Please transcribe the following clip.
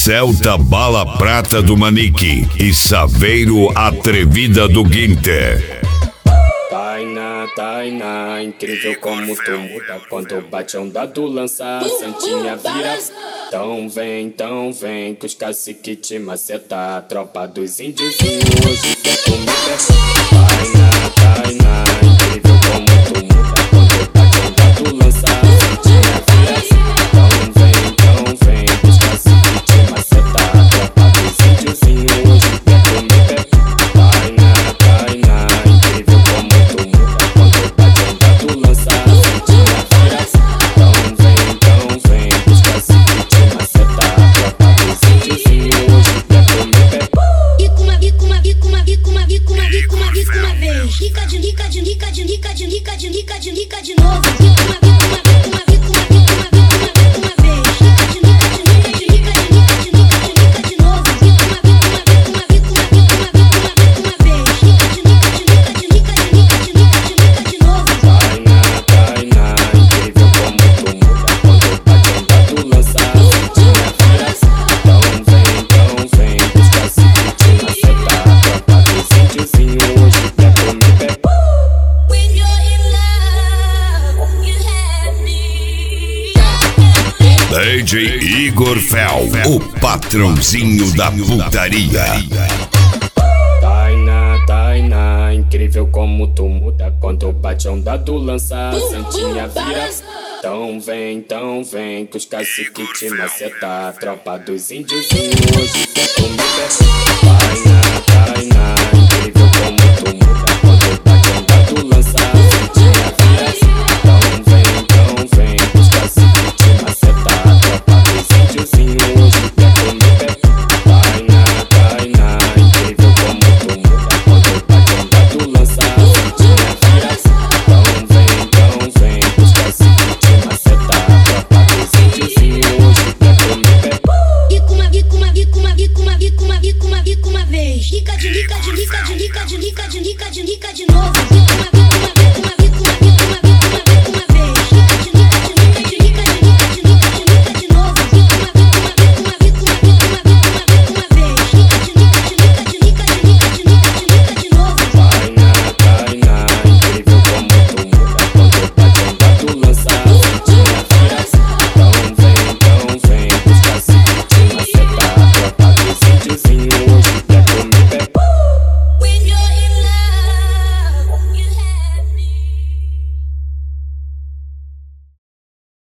Celta Bala Prata do Manique e Saveiro Atrevida do Guinter. Tainá, incrível como tu muda quando bate a onda do lança, Santinha vira. Então vem, que os cacique te maceta, tropa dos índios hoje quer comer. Tainá, incrível como tu muda quando bate a onda do lança, Santinha vira. Então vem, que os cacique te maceta, tropa dos índios hoje quer comer. Tainá, incrível como tu muda quando bate a onda do lança, Santinha vira. Então vem, que os cacique te maceta, tropa dos índios hoje quer comer. Uma vez. Rica de novo. DJ Igor Fel, o patrãozinho da putaria. Tainá, incrível como tu muda quando bate a onda do lança, Santinha vira. Então vem, que os cacique te maceta, tropa dos índios hoje quer comer. Tainá, incrível como tu muda